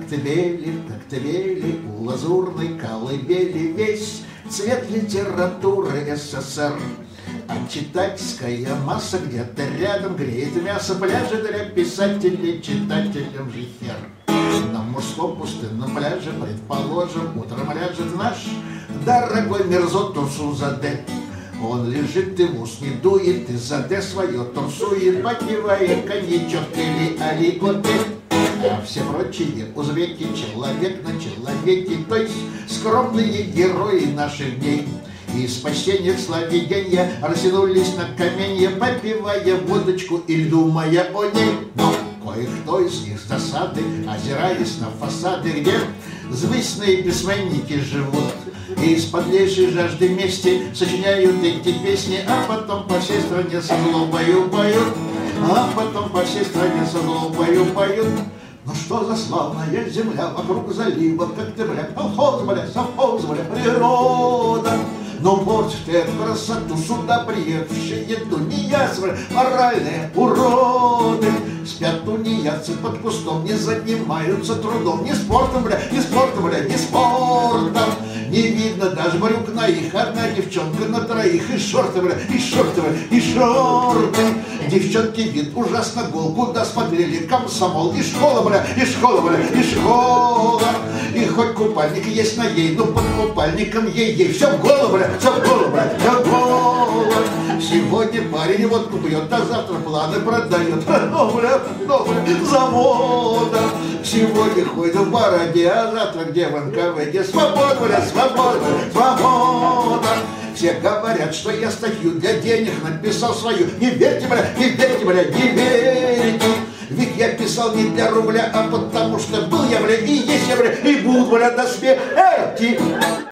коктебели, у лазурной колыбели весь цвет литературы СССР. А читательская масса где-то рядом греет мясо, пляжи для писателей, читателям же хер. На мужском пустынном пляже, предположим, утром ляжет наш дорогой Мирзот Турсузаде. Он лежит и в ус не дует, и заде свое турсует, попивая коньячок или алиготы. А все прочие узбеки человек на человеке, то есть скромные герои наших дней. И спасения в славе гения растянулись на каменье, попивая водочку и думая о ней. Но кое-кто из них с досады, озираясь на фасады, где звездные письменники живут, и из подлейшей жажды мести сочиняют эти песни, а потом по всей стране со злобою поют, а потом по всей стране со злобою поют. Ну что за славная земля вокруг залива октября, колхоз, бля, совхоз, бля, природа. Но портит эту красоту сюда приехавшие тунеядцы, моральные уроды. Спят тунеядцы под кустом, не занимаются трудом, ни спортом, бля, ни спортом, бля, ни спортом. Не видно даже брюк на их, одна девчонка на троих, и шорты, бля, и шорты, бля, и шорты. Девчонки вид ужасно гол, куда смотрели комсомол, и школа, бля, и школа, бля, и школа. И хоть купальник есть на ей, но под купальником ей все в голову, бля, все в голову, бля, все в голову. Сегодня парень водку пьет, а завтра планы продает. Ну, бля, завода. Сегодня ходит в бороде, а завтра где в НКВД. Свобода, бля, свобода, свобода. Все говорят, что я статью для денег написал свою. Не верьте, бля, не верьте, бля, не верьте. Ведь я писал не для рубля, а потому что был я, бля, и есть я, бля, и буду, бля, до смерти.